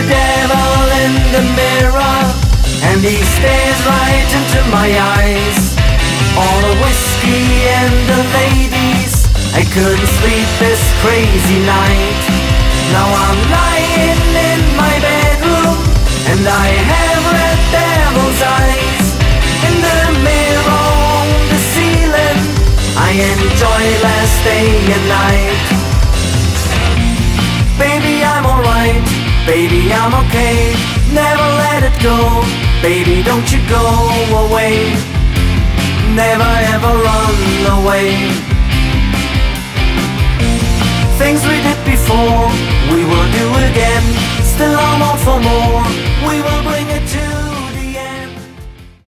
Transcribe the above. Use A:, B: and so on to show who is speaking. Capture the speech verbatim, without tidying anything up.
A: devil in the mirror, and he stares right into my eyes. All the whiskey and the ladies, I couldn't sleep this crazy night. Now I'm lying in my bedroom, and I have red devil's eyes. In the mirror on the ceiling, I enjoy last day and night. Baby, I'm alright, baby, I'm okay. Never let it go, baby, don't you go away. Never ever run away. Things we did before, we will do again. Still I'm on for more, we will bring